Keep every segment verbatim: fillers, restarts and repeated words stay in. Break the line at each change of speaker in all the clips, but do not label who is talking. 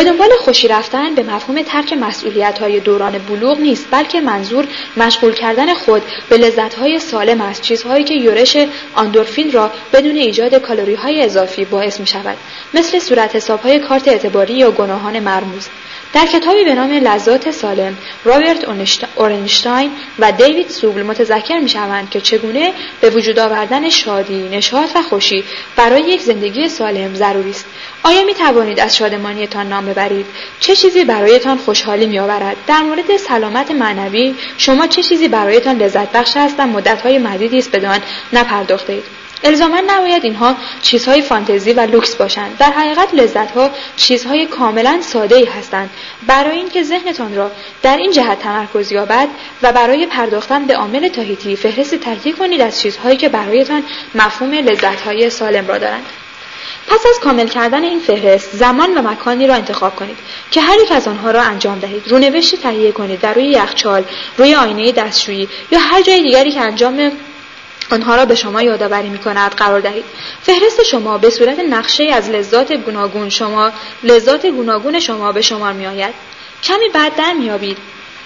به دنبال خوشی رفتن به مفهوم ترک مسئولیت‌های دوران بلوغ نیست، بلکه منظور مشغول کردن خود به لذت‌های سالم است، چیزهایی که یورش اندورفین را بدون ایجاد کالری‌های اضافی باعث می‌شود، مثل صورت حساب‌های کارت اعتباری یا گناهان مرموز. در کتابی به نام لذات سالم، رابرت اورنشتاین و دیوید سوبل متذکر می‌شوند که چگونه به وجود آوردن شادی، نشاط و خوشی برای یک زندگی سالم ضروری است. آیا می‌توانید از شادمانیتان نام ببرید؟ چه چیزی برایتان خوشحالی می‌آورد؟ در مورد سلامت معنوی شما چه چیزی برایتان لذت بخش است و مدت‌های مدیدی است بدان نپرداختید؟ الزاماً نباید اینها چیزهای فانتزی و لوکس باشند. در حقیقت لذت‌ها چیزهای کاملاً ساده‌ای هستند. برای اینکه ذهنتان را در این جهت تمرکز یابد و برای پرداختن به عامل تاهیتی فهرستی تهیه کنید از چیزهایی که برایتان مفهوم لذت‌های سالم را دارند. پس از کامل کردن این فهرست، زمان و مکانی را انتخاب کنید که هر یک از آنها را انجام دهید. رونوشتی تهیه کنید در روی یخچال، روی آینه دستشویی یا هر جای دیگری که انجام آنها را به شما یادآوری می‌کند قرار دهید. فهرست شما به صورت نقشه از لذات گوناگون شما لذات گوناگون شما به شمار می‌آید. کمی بعد در می‌یابید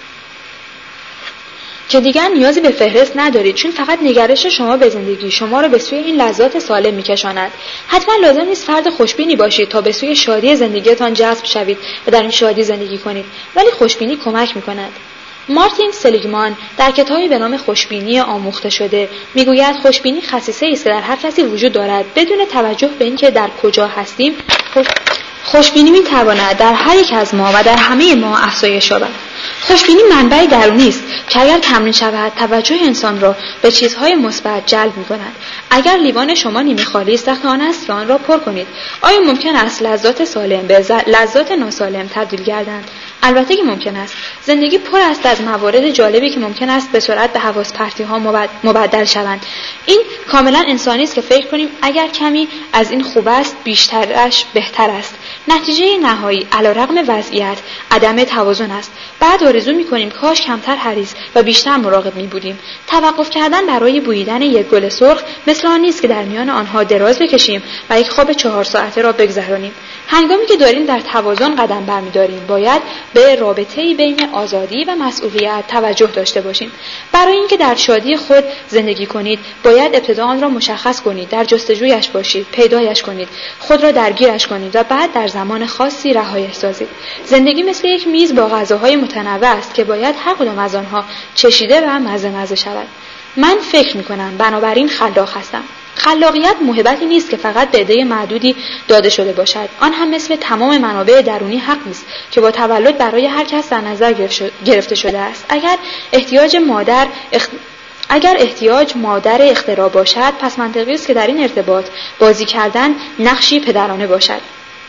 که دیگر نیازی به فهرست ندارید، چون فقط نگرش شما به زندگی شما را به سوی این لذات سالم می‌کشاند. حتما لازم نیست فرد خوشبینی باشید تا به سوی شادی زندگیتان جذب شوید و در این شادی زندگی کنید، ولی خوشبینی کمک می‌کند. مارتین سلیگمان در کتابی به نام خوشبینی آموخته شده میگوید خوشبینی خصیصه‌ای است که در هر کسی وجود دارد بدون توجه به اینکه در کجا هستیم. خوش... خوشبینی میتواند در هر یک از ما و در همه ما افزایش یابد. خوشبینی منبع درونی است که اگر تمرین شود توجه انسان را به چیزهای مثبت جلب می‌کند. اگر لیوان شما نیمه خالی است وقت آن است که آن را پر کنید. آیا ممکن است لذات سالم به لذات ناسالم تبدیل گردند؟ البته که ممکن است. زندگی پر است از موارد جالبی که ممکن است به سرعت به حواس پرتی‌ها مبدل شوند. این کاملا انسانی است که فکر کنیم اگر کمی از این خوب است بیشترش بهتر است. نتیجه نهایی علیرغم وضعیت عدم توازن است. بعد آرزو می‌کنیم کاش کمتر حریص و بیشتر مراقب می‌بودیم. توقف کردن برای بوییدن یک گل سرخ مثل آن نیست که در میان آنها دراز بکشیم و یک خواب چهار ساعته را بگذرانیم. هنگامی که داریم در توازن قدم برمی‌داریم باید به رابطه‌ای بین آزادی و مسئولیت توجه داشته باشیم. برای اینکه در شادی خود زندگی کنید باید ابتدا آن را مشخص کنید، در جستجویش باشید، پیدایش کنید، خود را درگیرش کنید و بعد در زمان خاصی رهایش سازید. زندگی مثل یک میز با غذاهای متنوع است که باید هر کدام از آنها چشیده و مزه مزه شود. من فکر می‌کنم بنابراین خلاق هستم. خلاقیت موهبتی نیست که فقط به عده معدودی داده شده باشد. آن هم مثل تمام منابع درونی حق نیست که با تولد برای هر کس در نظر گرفته شده است. اگر احتیاج مادر اخ... اگر احتیاج مادر اختراع باشد، پس منطقی است که در این ارتباط بازی کردن نقشی پدرانه باشد.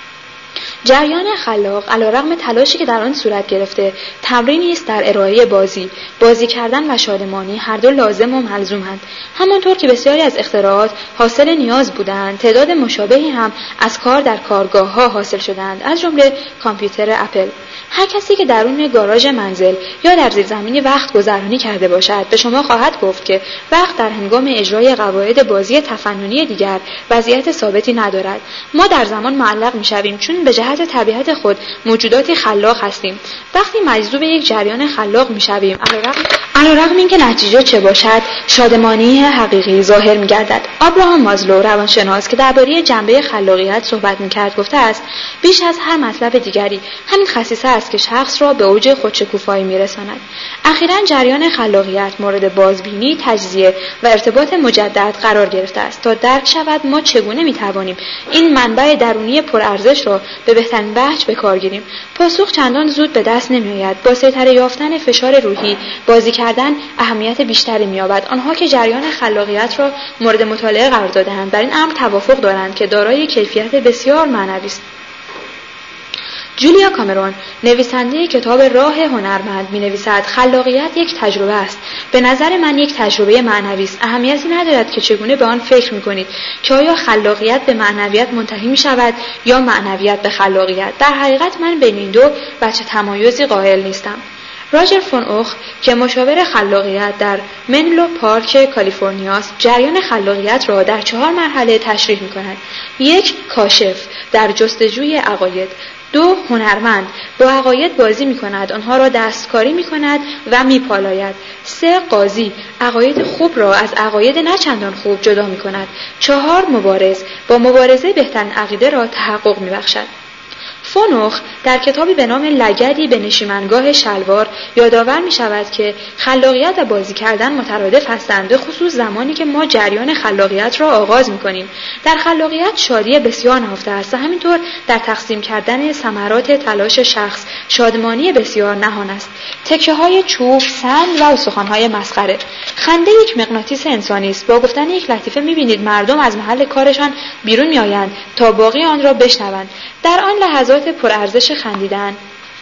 جریان خلاق علیرغم تلاشی که در آن صورت گرفته تمرینی است در ارائه بازی. بازی کردن و شادمانی هر دو لازم و ملزومند. همانطور که بسیاری از اختراعات حاصل نیاز بودند، تعداد مشابهی هم از کار در کارگاه‌ها حاصل شدند، از جمله کامپیوتر اپل. هر کسی که درون گاراژ منزل یا در زیرزمینی وقت گذرانی کرده باشد به شما خواهد گفت که وقت در هنگام اجرای قواعد بازی تفننی دیگر وضعیت ثابتی ندارد. ما در زمان معلق می‌شویم چون به جهت طبیعت خود موجوداتی خلاق هستیم. وقتی مجذوب یک جریان خلاق می‌شویم، علیرغم علیرغم اینکه نتیجه چه باشد، شادمانی حقیقی ظاهر می‌گردد. ابراهام مازلو روانشناس که درباره جنبه خلاقیت صحبت می‌کرد گفته است: بیش از هر مطلب دیگری همین خصیصه است که شخص را به اوج خودشکوفایی می‌رساند. اخیراً جریان خلاقیت مورد بازبینی، تجزیه و ارتباط مجدد قرار گرفته است تا درک شود ما چگونه می‌توانیم این منبع درونی پرارزش را به بهترین وجه به کار گیریم. پاسخ چندان زود به دست نمی‌آید. با سیطره یافتن فشار روحی، بازی کردن اهمیت بیشتری می‌یابد. آنها که جریان خلاقیت را مورد مطالعه قرار داده‌اند در این امر توافق دارند که دارای کیفیت بسیار معنوی است. جولیا کامرون نویسنده کتاب راه هنرمند می‌نویسد خلاقیت یک تجربه است. به نظر من یک تجربه معنوی است. اهمیتی ندارد که چگونه به آن فکر می‌کنید که آیا خلاقیت به معنویت منتهی می‌شود یا معنویت به خلاقیت. در حقیقت من بین این دو وجه تمایزی قائل نیستم. راجر فون اوخ که مشاور خلاقیت در منلو پارک کالیفرنیا است، جریان خلاقیت را در چهار مرحله تشریح می‌کند. یک، کاشف در جستجوی عقاید. دو، هنرمند با عقاید بازی می‌کند، آنها را دستکاری می‌کند و می‌پالاید. سه، قاضی عقاید خوب را از عقاید نه چندان خوب جدا می‌کند. چهار، مبارز با مبارزه بهترین عقیده را تحقق می‌بخشد. فون اوخ در کتابی به نام لگدی به نشیمنگاه شلوار یادآور می شود که خلاقیت و بازی کردن مترادف هستند، به خصوص زمانی که ما جریان خلاقیت را آغاز می کنیم. در خلاقیت شادی بسیار نهفته است و همینطور در تقسیم کردن ثمرات تلاش شخص شادمانی بسیار نهان است. تکه های چوب، سنگ و استخوان های مسخره. خنده یک مغناطیس انسانی است. با گفتن یک لطیفه می بینید مردم از محل کارشان بیرون می آیند تا باقی آن را بشنوند. در آن لحظات پرارزش خندیدن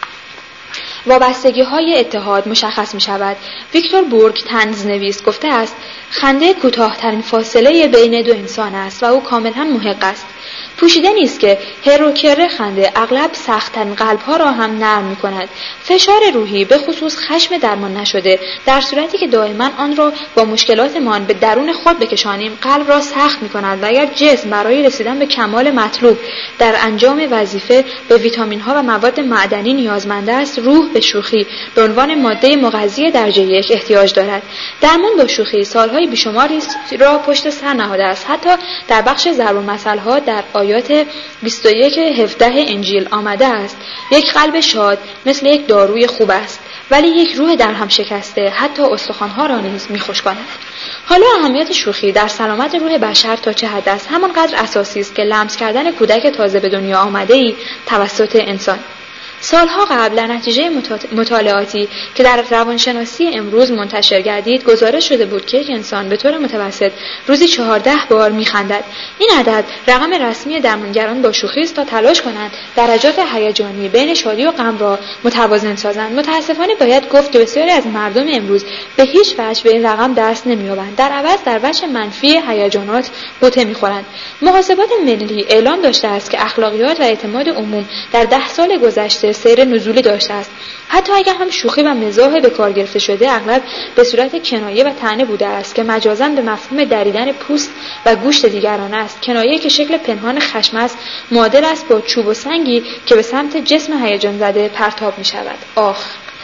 وابستگی‌های اتحاد مشخص می‌شود. ویکتور بورگ طنزنویس گفته است خنده کوتاه‌ترین فاصله بین دو انسان است و او کاملاً محق است. پوشیده نیست که هر و کره خنده اغلب سخت‌ترین قلب‌ها را هم نرم می‌کند. فشار روحی به خصوص خشم درمان نشده در صورتی که دائما آن را با مشکلاتمان به درون خود بکشانیم قلب را سخت می‌کند و اگر جسم برای رسیدن به کمال مطلوب در انجام وظیفه به ویتامین‌ها و مواد معدنی نیازمند است، روح به شوخی به عنوان ماده مغذی درجه یک احتیاج دارد. درمان با شوخی سال‌های بیشماری را پشت سر نهاده است. حتی در بخش ضرب المثل‌ها در آیات بیست و یک هفده انجیل آمده است یک قلب شاد مثل یک داروی خوب است، ولی یک روح در هم شکسته حتی استخوان‌ها را نیز می‌خشکاند. حالا اهمیت شوخی در سلامت روح بشر تا چه حد است همانقدر اساسی است که لمس کردن کودک تازه به دنیا آمده‌ای توسط انسان. سالها قبل در نتیجه مطالعاتی که در روانشناسی امروز منتشر گردید گزارش شده بود که یک انسان به طور متوسط روزی چهارده بار می‌خندد. این عدد رقم رسمی درمانگران با شوخی است تا تلاش کنند درجات هیجانی بین شادی و غم را متوازن سازند. متاسفانه باید گفت که بسیاری از مردم امروز به هیچ وجه به این رقم دست نمی‌یابند، در عوض در وجه منفی هیجانات بوته می‌خورند. محاسبات ملی اعلام داشته است که اخلاقیات و اعتماد عموم در ده سال گذشته سیر نزولی داشته است. حتی اگر هم شوخی و مزاح به کار گرفته شده اغلب به صورت کنایه و طعنه بوده است که مجازاً به مفهوم دریدن پوست و گوشت دیگران است. کنایه که شکل پنهان خشم است معادل است با چوب و سنگی که به سمت جسم هیجان زده پرتاب می شود. آخ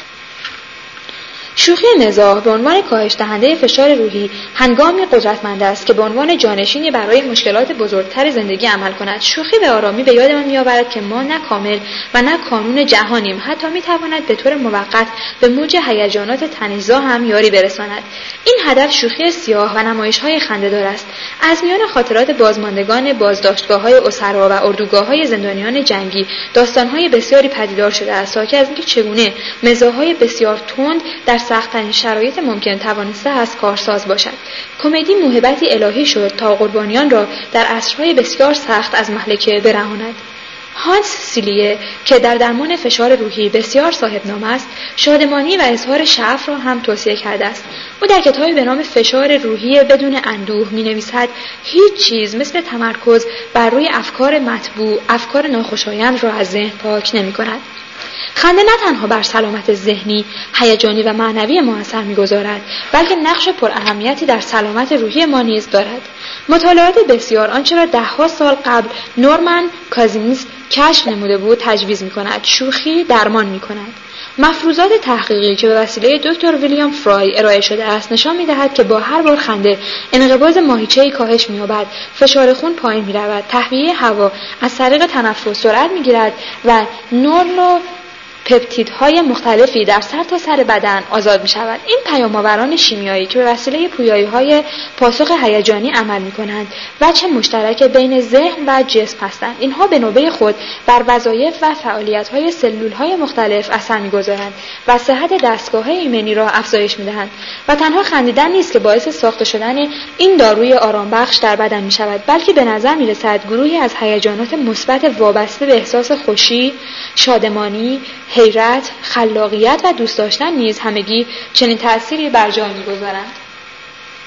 شوخی مزاح به عنوان کاهش دهنده فشار روحی هنگامی قدرتمند است که به عنوان جانشینی برای مشکلات بزرگتر زندگی عمل کند. شوخی به آرامی به یادمان می‌آورد که ما نه کامل و نه کانون جهانیم، حتی می‌تواند به طور موقت به موج هیجانات تنش‌زا هم یاری برساند. این هدف شوخی سیاه و نمایش‌های خنده‌دار است. از میان خاطرات بازماندگان بازداشتگاه‌های اسرا و اردوگاه‌های زندانیان جنگی داستان‌های بسیاری پدیدار شده است، حاکی از اینکه چگونه مزاح‌های بسیار تند در سخت‌ترین شرایط ممکن توانسته است کارساز باشد. کمدی موهبتی الهی شد تا قربانیان را در عصرهای بسیار سخت از مهلکه برهاند. هانس سیلیه که در درمان فشار روحی بسیار صاحب نام است، شادمانی و اظهار شعف را هم توصیه کرده است. او در کتابی به نام فشار روحی بدون اندوه می‌نویسد هیچ چیز مثل تمرکز بر روی افکار مطبوع افکار ناخوشایند را از ذهن پاک نمی‌کند. خنده نه تنها بر سلامت ذهنی، هیجانی و معنوی ما اثر می‌گذارد، بلکه نقش پر اهمیتی در سلامت روحی ما نیز دارد. مطالعات بسیار آنچه را ده‌ها سال قبل نورمن کازینز کشف نموده بود تجویز می‌کند. شوخی درمان می‌کند. مفروضات تحقیقی که به وسیله دکتر ویلیام فرای ارائه شده است نشان می‌دهد که با هر بار خنده انقباض ماهیچه‌ای کاهش می‌یابد، فشار خون پایین می‌رود، تهویه هوا از طریق تنفس سرعت می‌گیرد و نورو پپتیدهای مختلفی در سرتاسر بدن آزاد می شود. این پیام‌آوران شیمیایی که به وسیله پویایی‌های پاسخ هیجانی عمل می کنند وجه مشترک بین ذهن و جسم هستند. اینها به نوبه خود بر وظایف و فعالیت‌های سلول‌های مختلف اثر می گذارند و صحت دستگاه ایمنی را افزایش می دهند. و تنها خندیدن نیست که باعث ساخته شدن این داروی آرامبخش در بدن می شود، بلکه به نظر می رسد گروهی از هیجانات مثبت وابسته به احساس خوشی، شادمانی، حیرت، خلاقیت و دوست داشتن نیز همگی چنین تأثیری بر جان می‌گذارند.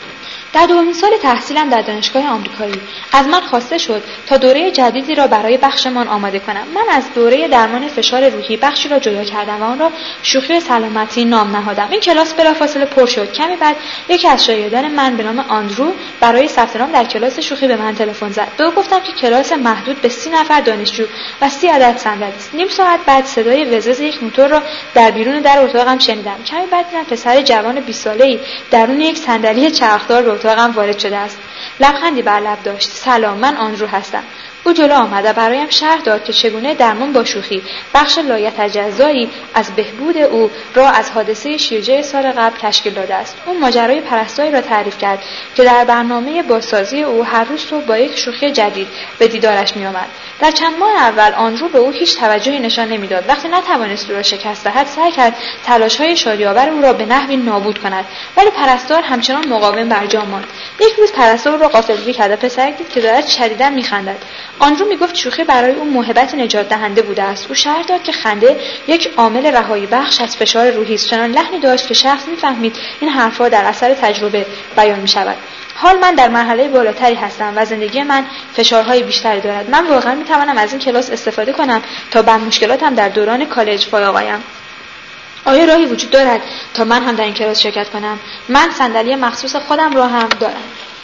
در دومین سال تحصیلم در دانشگاه آمریکایی از من خواسته شد تا دوره جدیدی را برای بخشمان آماده کنم. من از دوره درمان فشار روحی بخشی را جدا کردم و آن را شوخی سلامتی نام نهادم. این کلاس بلافاصله پر شد. کمی بعد یکی از شاگردان من به نام آندرو برای ثبت نام در کلاس شوخی به من تلفن زد. به او گفتم که کلاس محدود به سی نفر دانشجو و سی عدد صندلی است. نیم ساعت بعد صدای وزوز یک موتور را در بیرون در اتاقم شنیدم. کمی بعد دیدم پسر جوان بیست ساله‌ای درون یک صندلی چرخدار به اتاقم وارد شده است. لبخندی بر لب داشت. سلام، من آندرو هستم. او جلو آمد و برایم شرح داد که چگونه درمان با شوخی بخش لایتجزایی از بهبود او را از حادثه شیرجه سال قبل تشکیل داده است. اون ماجرای پرستاری را تعریف کرد که در برنامه بازسازی او هر روز صبح با یک شوخی جدید به دیدارش می آمد. در چند ماه اول آندرو به او هیچ توجهی نشان نمیداد. وقتی نتوانست او را شکست دهد سعی کرد تلاش‌های شادی‌آور او را به نحوی نابود کند، ولی پرستار همچنان مقاوم بر جا ماند. یک روز پرستار او را غافلگیر کرد و پسرک دید که دارد شدیداً می‌خندد. آندرو میگفت شوخی برای او موهبت نجات دهنده بوده است. او شرح داد که خنده یک عامل رهایی بخش از فشار روحی است. چنان لحنی داشت که شخص می‌فهمید این حرف‌ها در اثر تجربه بیان می‌شود. حال من در مرحله بالاتری هستم و زندگی من فشارهای بیشتری دارد. من واقعا میتوانم از این کلاس استفاده کنم تا بر مشکلاتم در دوران کالج فائق آیم. آیا راهی وجود دارد تا من هم در این کلاس شرکت کنم؟ من صندلی مخصوص خودم را هم دارم.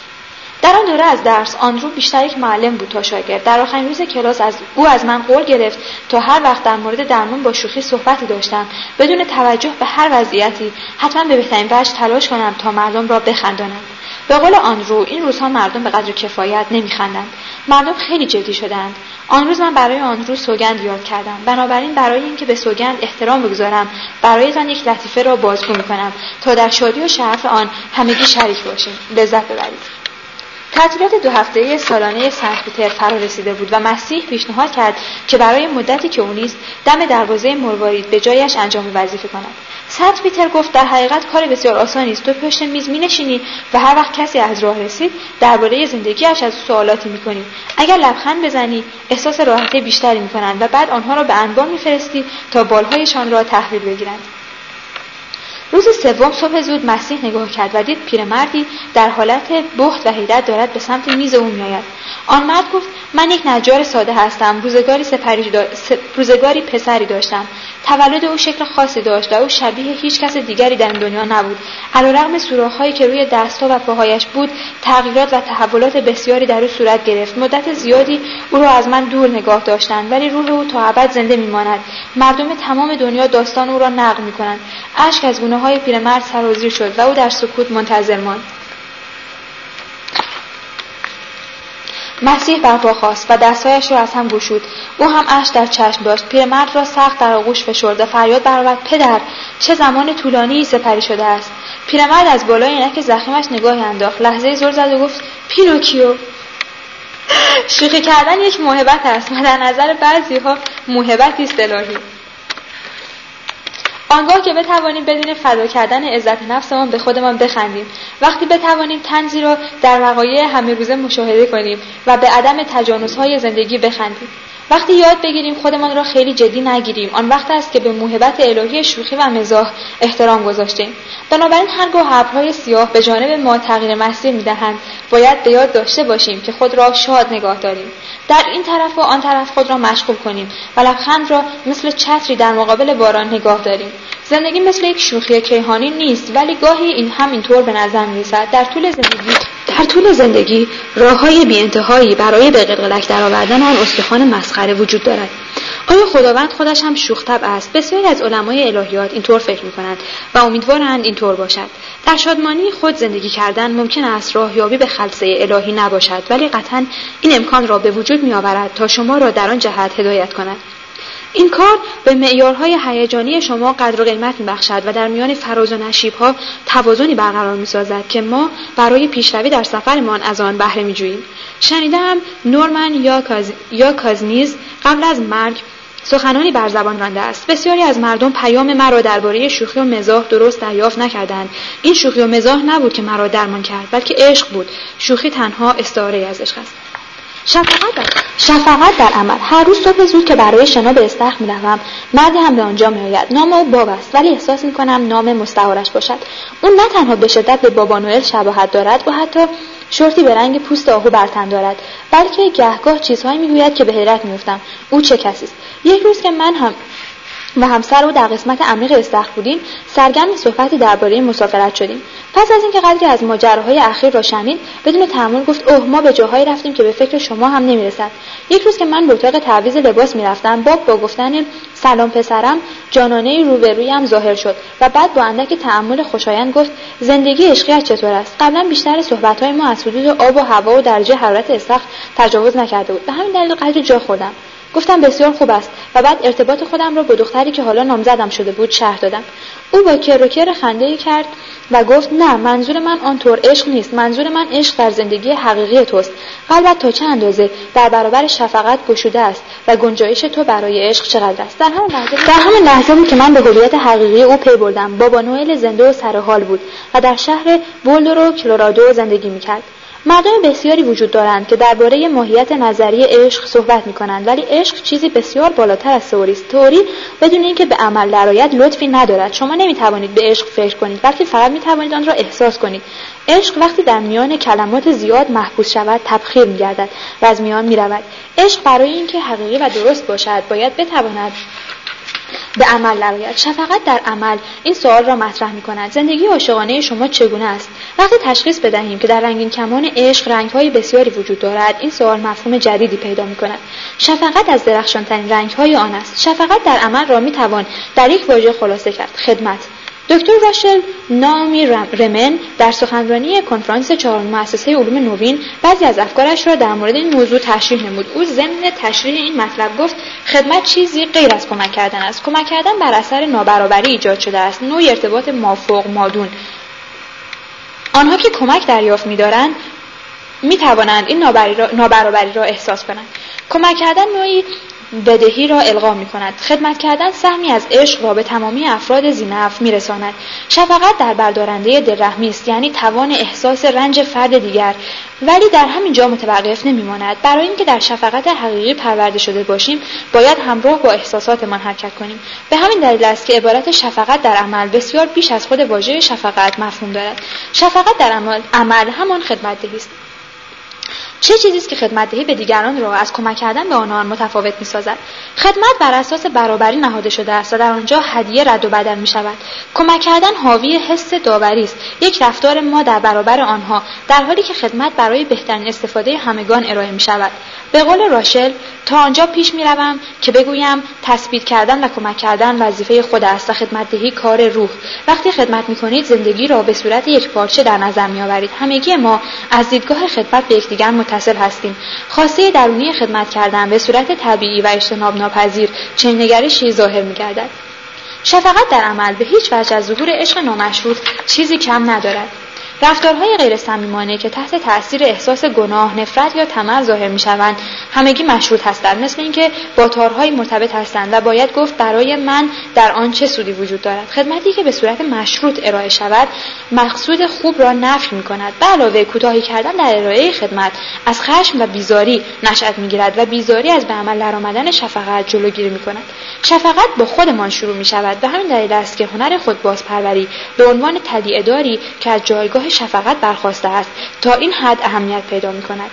در آن دوره از درس آندرو بیشتر یک معلم بود تا شاگرد. در آخرین روز کلاس از او از من قول گرفت تا هر وقت در مورد درمان با شوخی صحبتی داشتم بدون توجه به هر وضعیتی حتما به بهترین وجه تلاش کنم تا مردم را بخندانم. به قول آندرو این روزها مردم به قدر کفایت نمیخندند. مردم خیلی جدی شدند. آن روز من برای آندرو سوگند یاد کردم. بنابراین برای اینکه به سوگند احترام بگذارم برایتان یک لطیفه را بازگو میکنم تا در شادی و شرف آن همگی شریک باشیم. لذت ببرید. تعطیلات دو هفته‌ای سالانه سنت پیتر فرا رسیده بود و مسیح پیشنهاد کرد که برای مدتی که او نیست دم دروازه مروارید به جایش انجام وظیفه کند. سنت پیتر گفت در حقیقت کار بسیار آسانی است. تو پشت میز می‌نشینی و هر وقت کسی از راه رسید درباره زندگیش از سوالاتی می‌کنی. اگر لبخند بزنی احساس راحتی بیشتری می‌کنند و بعد آنها را به انبار می‌فرستی تا بالهایشان را تحویل بگیرند. روز سوم صبح زود مسیح نگاه کرد و دید پیرمردی در حالت بهت و حیرت دارد به سمت میز او میآید. آن مرد گفت من یک نجار ساده هستم. روزگاری سپری دا... س... روزگاری پسری داشتم. تولد او شکل خاصی داشت و او شبیه هیچ کس دیگری در این دنیا نبود. علیرغم سوراخ‌هایی که روی دست‌ها و پاهایش بود، تغییرات و تحولات بسیاری در او صورت گرفت. مدت زیادی او را از من دور نگاه داشتند، ولی روح او تا ابد زنده می‌ماند. مردم تمام دنیا داستان او را نقل می‌کنند. اشک از گونه‌های پیرمرد سرازیر شد و او در سکوت منتظر ماند. مسیح برپا خاست و دستایش را از هم گشود. او هم اشک در چشم داشت. پیرمرد را سخت در آغوش فشرد و فریاد برآورد پدر چه زمان طولانی سپری شده است. پیرمرد از بالای عینک زخیمش نگاهی انداخت، لحظه زل زد و گفت پینوکیو. شوخی کردن یک موهبت است و در نظر بعضی‌ها موهبتی است الهی. آنگاه که بتوانیم بدون فدا کردن عزت نفسمان به خودمان بخندیم، وقتی بتوانیم طنزی را در وقایع همه روزه مشاهده کنیم و به عدم تجانس‌های زندگی بخندیم، وقتی یاد بگیریم خودمان را خیلی جدی نگیریم، آن وقت است که به موهبت الهی شوخی و مزاح احترام گذاشتیم. بنابراین هرگاه ابرهای سیاه به جانب ما تغییر مسیر می‌دهند، باید به یاد داشته باشیم که خود را شاد نگاه داریم. در این طرف و آن طرف خود را مشغول کنیم و لبخند را مثل چتری در مقابل باران نگاه داریم. زندگی مثل یک شوخی کیهانی نیست، ولی گاهی این هم اینطور به نظر می‌رسد. در طول زندگی در طول زندگی راه‌های بی‌انتهایی برای به قلقلک درآوردن آن استخوان مسخره وجود دارد. آیا خداوند خودش هم شوخ طبع است؟ بسیاری از علمای الهیات اینطور فکر می‌کنند و امیدوارند اینطور باشد. در شادمانی خود زندگی کردن ممکن است راهیابی به خلسه الهی نباشد، ولی قطعاً این امکان را به وجود می‌آورد تا شما را در آن جهت هدایت کند. این کار به معیارهای هیجانی شما قدر و قیمت می‌بخشد و در میان فراز و نشیب‌ها توازنی برقرار می‌سازد که ما برای پیشروی در سفرمان از آن بهره می‌جوییم. شنیدم نورمن یا کاز... یا کازمیز قبل از مرگ سخنانی بر زبان رانده است. بسیاری از مردم پیام مرا درباره شوخی و مزاح درست دریافت نکردند. این شوخی و مزاح نبود که مرا درمان کرد، بلکه عشق بود. شوخی تنها استعاره از عشق است. شفقت در شفقت در عمل. هر روز صبح زود که برای شنا به استخر می‌روم، مردی هم به آنجا می‌آید. نام او باب است، ولی احساس می‌کنم نام مستعارش باشد. او نه تنها به شدت به بابا نوئل شباهت دارد و حتی شورتی به رنگ پوست آهو بر تن دارد، بلکه گهگاه چیزهایی می‌گوید که به حیرت می‌افتم. او چه کسی است؟ یک روز که من هم و همسر او در قسمت عمیق استخر بودیم، سرگرم صحبتی درباره مسافرت شدیم. پس از اینکه قدری از ماجراهای اخیر را شنید، بدون تأمل گفت: اوه، ما به جاهایی رفتیم که به فکر شما هم نمی‌رسد. یک روز که من به اتاق تعویض لباس می‌رفتم، باب با گفتن سلام پسرم، جانانه‌ای روبرویم ظاهر شد و بعد با اندکی تأمل خوشایند گفت: زندگی عشقیت چطور است؟ قبلا بیشتر صحبت‌های ما از حدود آب و هوا و درجه حرارت استخر تجاوز نکرده بود. به همین دلیل قدری جا خوردم. گفتم بسیار خوب است و بعد ارتباط خودم را با دختری که حالا نامزدم شده بود شرح دادم. او با کر و کر خنده‌ای کرد و گفت: نه، منظور من آنطور عشق نیست. منظور من عشق در زندگی حقیقی توست. قلبت تا چه اندازه در برابر شفقت گشوده است و گنجایش تو برای عشق چقدر است. در همون لحظه در همون لحظه بود که من به هویت حقیقی او پی بردم. بابا نوئل زنده و سر حال بود و در شهر بولدر، کلرادو زندگی می‌کرد. مردم بسیاری وجود دارند که درباره ماهیت نظری عشق صحبت می‌کنند، ولی عشق چیزی بسیار بالاتر از تئوری است. تئوری بدون اینکه به عمل درآید لطفی ندارد. شما نمی‌توانید به عشق فکر کنید، بلکه فقط می‌توانید آن را احساس کنید. عشق وقتی در میان کلمات زیاد محبوس شود، تبخیر می‌گردد و از میان می‌رود. عشق برای اینکه حقیقی و درست باشد، باید بتواند به عمل درآید. شفقت در عمل این سوال را مطرح می‌کند: زندگی عاشقانه شما چگونه است؟ وقتی تشخیص بدهیم که در رنگین کمان عشق رنگ‌های بسیاری وجود دارد، این سوال مفهوم جدیدی پیدا می‌کند. شفقت از درخشان‌ترین رنگ‌های آن است. شفقت در عمل را می‌توان در یک واژه خلاصه کرد: خدمت. دکتر راشل نامی رمن در سخنرانی کنفرانس چهارم مؤسسه علوم نوین بعضی از افکارش را در مورد این موضوع تشریح نمود. او ضمن تشریح این مطلب گفت: خدمت چیزی غیر از کمک کردن است. کمک کردن بر اثر نابرابری ایجاد شده است، نوعی ارتباط مافوق مادون. آنها که کمک دریافت می‌دارند می‌توانند این نابرابری را احساس کنند. کمک کردن نوعی بدهی را القا می کند. خدمت کردن سهمی از عشق را به تمامی افراد ذی‌نفع می رساند. شفقت در بردارنده دلرحمی است، یعنی توان احساس رنج فرد دیگر، ولی در همین جا متوقف نمی ماند. برای اینکه در شفقت حقیقی پرورده شده باشیم، باید همراه با احساساتمان حرکت کنیم. به همین دلیل است که عبارت شفقت در عمل بسیار بیش از خود واژه شفقت مفهوم دارد. شفقت در عمل, عمل همان خدمت دهی است. چه چیزی است که خدمت دهی به دیگران را از کمک کردن به آنان متفاوت می‌سازد؟ خدمت بر اساس برابری نهاده شده است و در آنجا هدیه رد و بدل می‌شود. کمک کردن حاوی حس داوری است، یک رفتار ما در برابر آنها، در حالی که خدمت برای بهترین استفاده همگان ارائه می‌شود. به قول راشل، تا آنجا پیش می‌روم که بگویم تثبیت کردن و کمک کردن وظیفه خود است و خدمت دهی کار روح. وقتی خدمت می‌کنید، زندگی را به صورت یک پارچه در نظر می‌آورید. همگی ما از دیدگاه خدمت به یکدیگر متصل هستیم. خواسته درونی خدمت کردن به صورت طبیعی و اجتناب ناپذیر چنین نگرشی ظاهر می‌گردد. شفقت در عمل به هیچ وجه از ظهور عشق نامشروط چیزی کم ندارد. رفتارهای غیر صمیمانه که تحت تأثیر احساس گناه، نفرت یا طمع ظاهر می‌شوند، همگی مشروط هستند، مثل اینکه با تارهای مرتبط هستند و باید گفت برای من در آن چه سودی وجود دارد. خدمتی که به صورت مشروط ارائه شود، مقصود خوب را نفی می‌کند. به علاوه کوتاهی کردن در ارائه خدمت از خشم و بیزاری نشأت می‌گیرد و بیزاری از به عمل درآمدن شفقت جلوگیری می‌کند. شفقت با خودمان شروع می‌شود. به همین دلیل است که هنر خودبازپروری به عنوان تلیعه‌داری که از جایگاه شفقت برخواسته است تا این حد اهمیت پیدا می‌کند.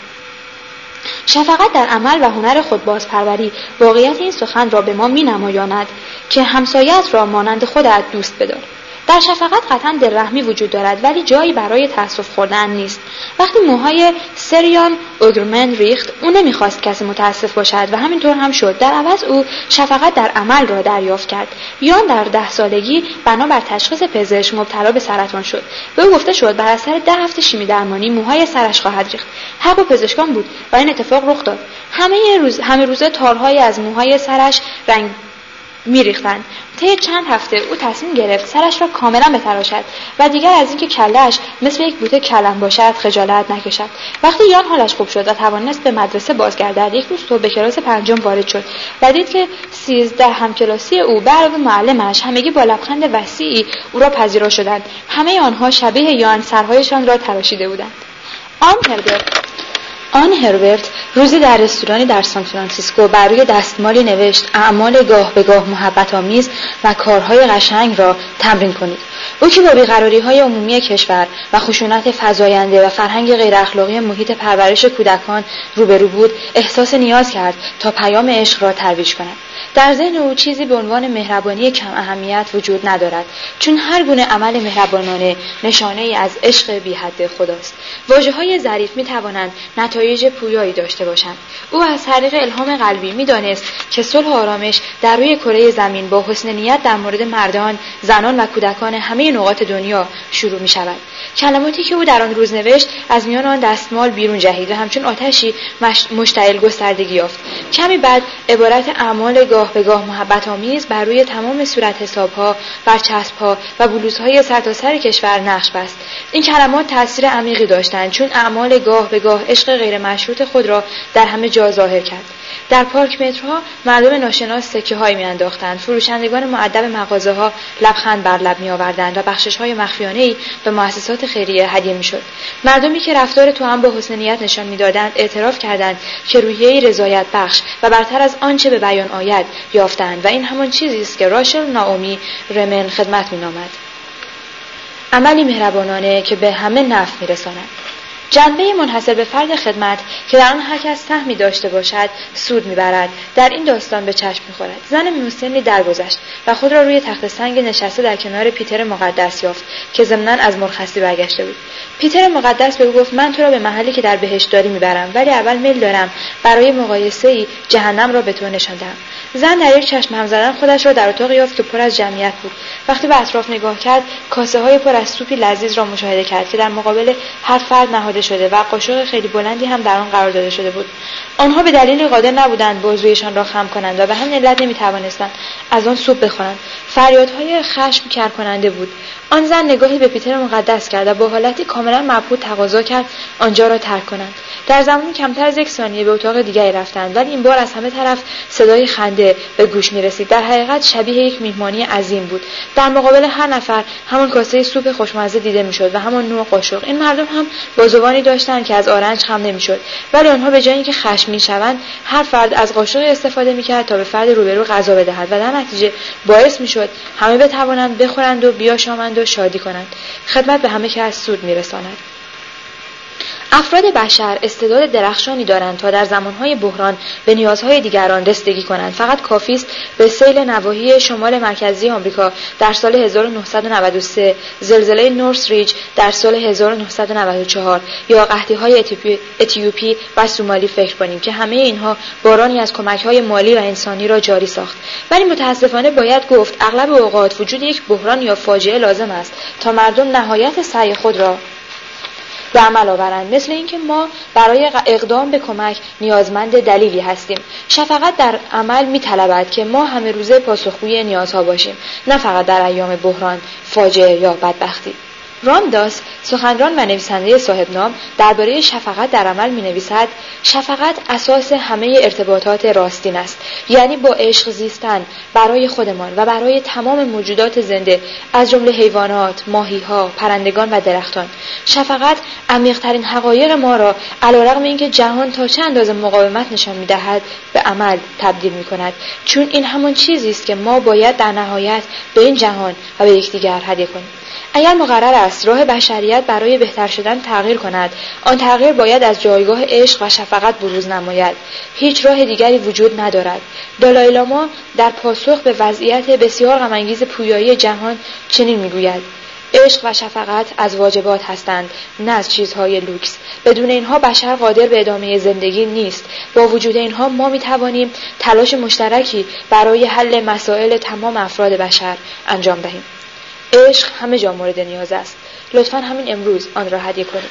شفقت در عمل و هنر خودبازپروری واقعیت این سخن را به ما می‌نمایاند که همسایه‌ات را مانند خودت دوست بدار. در شفقت قطعاً دلرحمی وجود دارد، ولی جایی برای تأسف خوردن نیست. وقتی موهای سریان اوگرمن ریخت، او نمیخواست کسی متاسف باشد و همینطور هم شد. در عوض او شفقت در عمل را دریافت کرد. یان در ده سالگی بنابر تشخیص پزشک مبتلا به سرطان شد. به او گفته شد بر اثر ده هفته شیمی درمانی موهای سرش خواهد ریخت. حق با پزشکان بود و این اتفاق رخ داد. همه روز همه روزه تارهای از موهای سرش رنگ می‌ریختند. طی چند هفته او تصمیم گرفت سرش را کاملا بتراشد و دیگر از اینکه کله‌اش مثل یک بوته کلم باشد خجالت نکشد. وقتی یان حالش خوب شد و توانست به مدرسه بازگردد، یک روز صبح به کلاس پنجم وارد شد و دید که سیزده همکلاسی او به علاوه معلمش همگی با لبخند وسیعی او را پذیرا شدند. همه آنها شبیه یان سرهایشان را تراشیده بودند. آن هربرت آن هربرت روزی در رستورانی در سان فرانسیسکو بر روی دستمالی نوشت اعمال گاه به گاه محبت آمیز و کارهای قشنگ را تمرین کنید. او که با بیقراری‌های عمومی کشور و خشونت فزاینده و فرهنگ غیر اخلاقی محیط پرورش کودکان روبرو بود، احساس نیاز کرد تا پیام عشق را ترویج کند. در ذهن او چیزی به عنوان مهربانی کم اهمیت وجود ندارد، چون هر گونه عمل مهربانانه نشانه ای از عشق بی حد خداست. واژه‌های ظریف می‌توانند نتایج پویایی داشته باشند. او از طریق الهام قلبی می‌دانست که صلح و آرامش در روی کره زمین با حسن نیت در مورد مردان، زنان و کودکان همه نقاط دنیا شروع می‌شود. کلماتی که او در آن روز نوشت از میان آن دستمال بیرون جهید و همچون آتشی مشتعل گستردگی یافت. کمی بعد عبارت اعمال گاه به گاه محبت آمیز بر روی تمام صورت حساب‌ها، برچسب‌ها و بلوزهای سرتاسر کشور نقش بست. این کلمات تأثیر عمیقی داشتند، چون اعمال گاه به گاه عشق غیر مشروط خود را در همه جا ظاهر کرد. در پارک متروها مردم ناشناس سکه‌هایی می‌انداختند، فروشندگان مؤدب مغازه‌ها لبخند بر لب می‌آوردند و بخشش‌های مخفیانه‌ای به مؤسسات خیریه هدیه می‌شد. مردمی که رفتار توأم با حسن نیت نشان می‌دادند اعتراف کردند که روحیه‌ای رضایت بخش و برتر از آنچه به بیان آید یافتند و این همان چیزی است که راشل نائومی رمن خدمت می‌نامد. عملی مهربانانه که به همه نفع می‌رساند. جنبه منحصر به فرد خدمت که در آن هر کس سهمی داشته باشد سود میبرد در این داستان به چشم میخورد. زن مسنی درگذشت و خود را روی تخت سنگ نشسته در کنار پیتر مقدس یافت که ضمناً از مرخصی برگشته بود. پیتر مقدس به او گفت من تو را به محلی که در بهشت داری میبرم، ولی اول میل دارم برای مقایسه‌ای جهنم را به تو نشان دهم. زن در یک چشم هم زدن خودش را در اتاقی یافت که پر از جمعیت بود. وقتی به اطراف نگاه کرد، کاسه‌های پر از سوپی لذیذ را مشاهده کرد که در مقابل هر فرد نهاده شده و قاشق خیلی بلندی هم در آن قرار داده شده بود. آنها به دلیلی قادر نبودند بازویشان را خم کنند و به همین علت نمی‌توانستند از آن سوپ بخورند. فریادهای خشم کر کننده بود. آن زن نگاهی به پیتر مقدس کرد و با حالتی کاملا مبهوت تقاضا کرد آنجا را ترک کنند. در زمانی کمتر از یک ثانیه به اتاق دیگری رفتند، ولی این بار از همه طرف صدای خنده به گوش می‌رسید. در حقیقت شبیه یک میهمانی عظیم بود. در مقابل هر نفر همان کاسه سوپ خوشمزه دیده می‌شد و همان نوع قاشق. این مردم هم بازوانی داشتند که از آرنج خم نمی‌شد، ولی آنها به جای اینکه خشمگین شوند، هر فرد از قاشقی استفاده می‌کرد تا به فرد روبرو غذا بدهد و در نتیجه باعث می‌شد همه بتوانند بخورند و بیاشامند و شادی کنند. خدمت به همه کس سود می‌رساند. افراد بشر استعداد درخشانی دارند تا در زمانهای بحران به نیازهای دیگران رسیدگی کنند. فقط کافی است به سیل نواحی شمال مرکزی آمریکا در سال هزار و نهصد و نود و سه، زلزله نورث ریج در سال هزار و نهصد و نود و چهار یا قحطی‌های اتیوپی, اتیوپی و سومالی فکر کنیم که همه اینها بارانی از کمک‌های مالی و انسانی را جاری ساخت. ولی متاسفانه باید گفت اغلب اوقات وجود یک بحران یا فاجعه لازم است تا مردم نهایت سعی خود را به عمل آورند، مثل اینکه ما برای اقدام به کمک نیازمند دلیلی هستیم. شفقت در عمل می‌طلبد که ما همه روزه پاسخگوی نیازها باشیم، نه فقط در ایام بحران، فاجعه یا بدبختی. رامداس، سخنران و نویسنده صاحب نام، درباره شفقت در عمل می‌نویسد: شفقت اساس همه ارتباطات راستین است، یعنی با عشق زیستن برای خودمان و برای تمام موجودات زنده از جمله حیوانات، ماهی‌ها، پرندگان و درختان. شفقت عمیق‌ترین حقایق ما را علیرغم اینکه جهان تا چه اندازه مقاومت نشان می‌دهد به عمل تبدیل می‌کند، چون این همان چیزی است که ما باید در نهایت به این جهان و به یکدیگر هدیه کنیم. اگر مقرر است راه بشریت برای بهتر شدن تغییر کند، آن تغییر باید از جایگاه عشق و شفقت بروز نماید. هیچ راه دیگری وجود ندارد. دالای لاما در پاسخ به وضعیت بسیار غم‌انگیز پویایی جهان چنین میگوید: عشق و شفقت از واجبات هستند، نه از چیزهای لوکس. بدون اینها بشر قادر به ادامه زندگی نیست. با وجود اینها ما میتوانیم تلاش مشترکی برای حل مسائل تمام افراد بشر انجام دهیم. عشق همه جا مورد نیاز است. لطفاً همین امروز آن را هدیه کنید.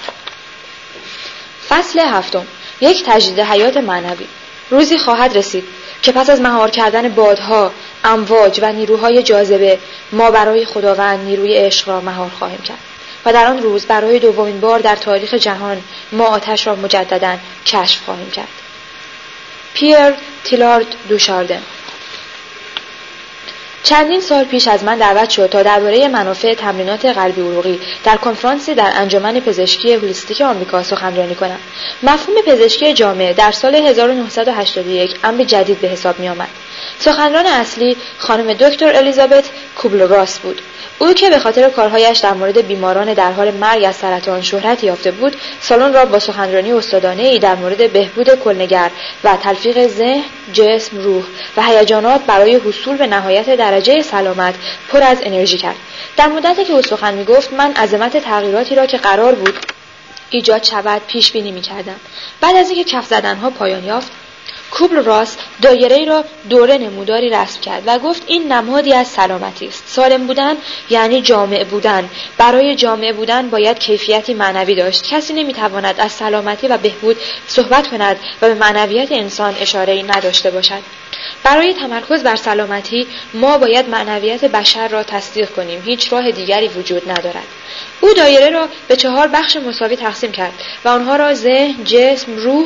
فصل هفتم، یک تجدید حیات معنوی. روزی خواهد رسید که پس از مهار کردن بادها، امواج و نیروهای جاذبه، ما برای خداوند نیروی عشق را مهار خواهیم کرد و در آن روز برای دومین بار در تاریخ جهان ما آتش را مجدداً کشف خواهیم کرد. پیر تیلارد دوشاردن. چندین سال پیش از من دعوت شد تا درباره منافع تمرینات قلبی عروقی در کنفرانسی در انجمن پزشکی هولیستیک آمریکا سخنرانی کنم. مفهوم پزشکی جامع در سال هزار و نهصد و هشتاد و یک امر جدید به حساب می آمد. سخنران اصلی خانم دکتر الیزابت کوبل راس بود. او که به خاطر کارهایش در مورد بیماران در حال مرگ از سرطان شهرت یافته بود، سالن را با سخنرانی استادانه‌ای در مورد بهبود کلنگر و تلفیق ذهن، جسم، روح و هیجانات برای حصول به نهایت درجه سلامت پر از انرژی کرد. در مدتی که او سخن می‌گفت، من عظمت تغییراتی را که قرار بود ایجاد شود پیش بینی می‌کردم. بعد از اینکه کف زدن‌ها پایان یافت، کوبل راس دایره‌ای را دوره نموداری رسم کرد و گفت این نمادی از سلامتی است. سالم بودن یعنی جامع بودن. برای جامع بودن باید کیفیتی معنوی داشت. کسی نمی‌تواند از سلامتی و بهبود صحبت کند و به معنویت انسان اشاره‌ای نداشته باشد. برای تمرکز بر سلامتی ما باید معنویت بشر را تصدیق کنیم. هیچ راه دیگری وجود ندارد. او دایره را به چهار بخش مساوی تقسیم کرد و آنها را ذهن، جسم، روح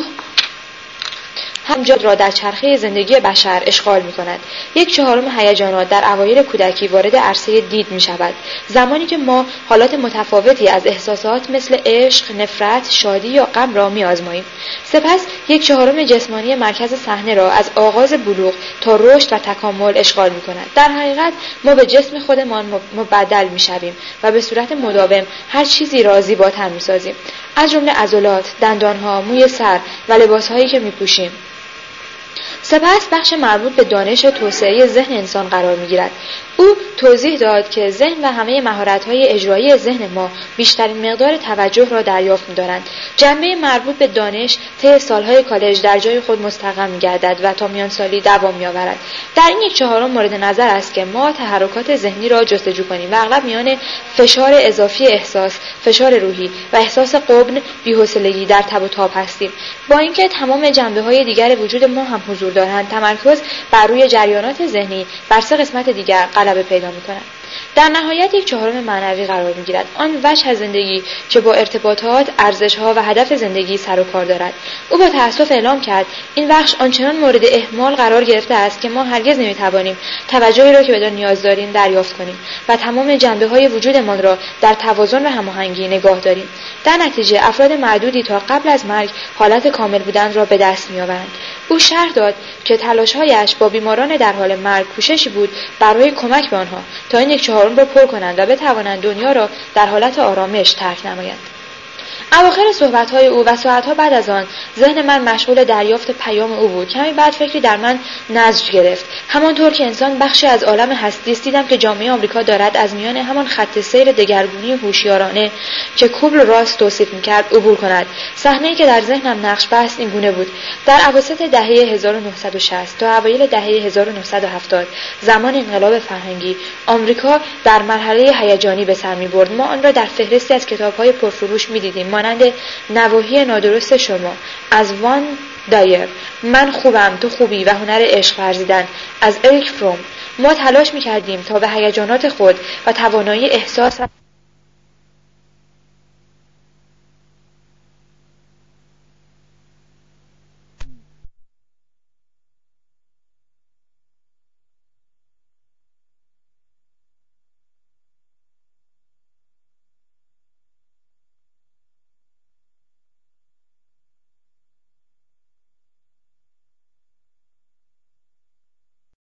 همجا را در چرخه زندگی بشر اشغال می کند. یک چهارم هیجانات در اوایل کودکی وارد عرصه دید می شود. زمانی که ما حالات متفاوتی از احساسات مثل عشق، نفرت، شادی یا غم را می آزماییم. سپس یک چهارم جسمانی مرکز صحنه را از آغاز بلوغ تا رشد و تکامل اشغال می کند. در حقیقت ما به جسم خودمان مبدل می شویم و به صورت مداوم هر چیزی را زیباتر می سازیم. از جمله عضلات، دندانها، موی سر و لباسهایی که می پوشیم. سپس بخش مربوط به دانش توسعه ذهن انسان قرار می‌گیرد. او توضیح داد که ذهن و همه مهارت‌های اجرایی ذهن ما بیشترین مقدار توجه را دریافت می‌دارند. جنبه مربوط به دانش طی سالهای کالج در جای خود مستقر می‌گردد و تا میان سالی دوام می‌آورد. در این یک چهارم مورد نظر است که ما تحرکات ذهنی را جستجو کنیم و اغلب میان فشار اضافی احساس، فشار روحی و احساس غبن، بی‌حوصلگی در تب و تاب هستیم. با اینکه تمام جنبه‌های دیگر وجود ما هم حضور دارند، تمرکز بر روی جریانات ذهنی بر سه قسمت دیگر غلبه پیدا می‌کند. در نهایت یک چهارم معنوی قرار می‌گیرد، آن وجه از زندگی که با ارتباطات، ارزش‌ها و هدف زندگی سر و کار دارد. او با تأسف اعلام کرد این بخش آنچنان مورد اهمال قرار گرفته است که ما هرگز نمی‌توانیم توجهی را که بدان نیاز داریم دریافت کنیم و تمام جنبه‌های وجودمان را در توازن و هماهنگی نگاه داریم. در نتیجه افراد معدودی تا قبل از مرگ حالت کامل بودن را به دست می‌آورند. او شرح داد که تلاش‌هایش با بیماران در حال مرگ کوششی بود برای کمک به آنها تا این یک چهارم را پر کنند و بتوانند دنیا را در حالت آرامش ترک نمایند. اواخر صحبت‌های او و ساعت‌ها بعد از آن ذهن من مشغول دریافت پیام او بود. کمی بعد فکری در من نضج گرفت. همانطور که انسان بخشی از عالم هستی است، دیدم که جامعه آمریکا دارد از میان همان خط سیر دگرگونی هوشیارانه که کوبل راس توصیف می‌کرد عبور کند. صحنه‌ای که در ذهنم نقش بست این گونه بود: در اواسط دهه هزار و نهصد و شصت تا اوایل دهه هزار و نهصد و هفتاد، زمان انقلاب فرهنگی، آمریکا در مرحله هیجانی به سر می‌برد. ما آن را در فهرستی از کتاب‌های پرفروش می‌دیدیم، مانند نواحی نادرست شما از وان دایر، من خوبم تو خوبی و هنر عشق ورزیدن از اریک فروم. ما تلاش می‌کردیم تا به هیجانات خود و توانایی احساس